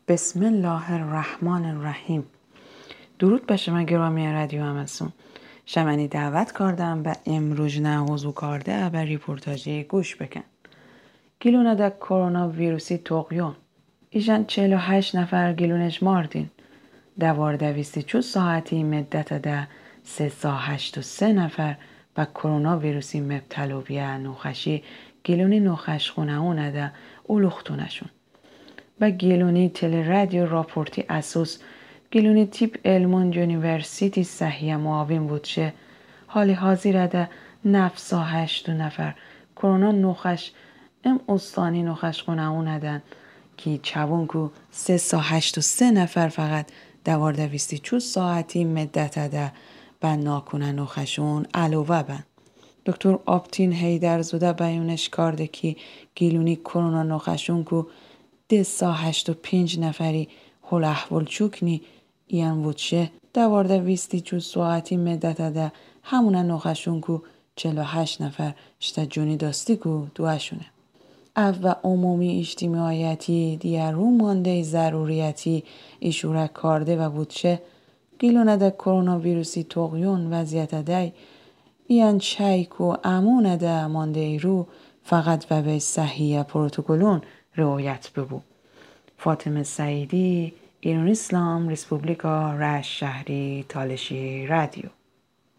بسم الله الرحمن الرحیم. درود به شما گرامی رادیو همسون. شمنی دعوت کردم به امروز نهوزو کرده به ریپورتاجی گوش بکن. گیلونه ده کرونا ویروسی توقیون. ایشان 48 نفر گیلونش ماردین. 24 ساعتی مدت ده 383 نفر به کرونا ویروسی مبتلا بیه نوخشی گیلونی نوخش خونه اونه ده اولوختونشون. و گیلونی تل رادیو راپورتی اساس گیلونی تیپ علمون یونیورسیتی صحیح معاون بودشه حالی حاضر ده 908 نفر کرونا نوخش استانی نوخش خونه اون ندن که چوون کو 383 نفر فقط 24 ساعتی مدت ده بند ناکنه نوخشون علاوه بند. دکتر آبتین هیدرزاده بیانش کرده که گیلونی کرونا نوخشون کو 285 نفری حال احوال چوکنی ایان وچه 24 ساعتی مدت ده همونه نوخشون کو 48 نفر شتا جونی داستی کو دوشونه. او و عمومی اجتماعیتی دیگر رو مانده ضروریتی ایشوره کرده و بودشه گیلونه ده کرونا ویروسی توقیون وضعیت ده ایان چایک و امون ده مانده رو فقط و به صحیح پروتکلون رعایت ببو. فاطمه سعیدی، ایران اسلام، ریسپوبلیکا رشت شهری تالشی رادیو.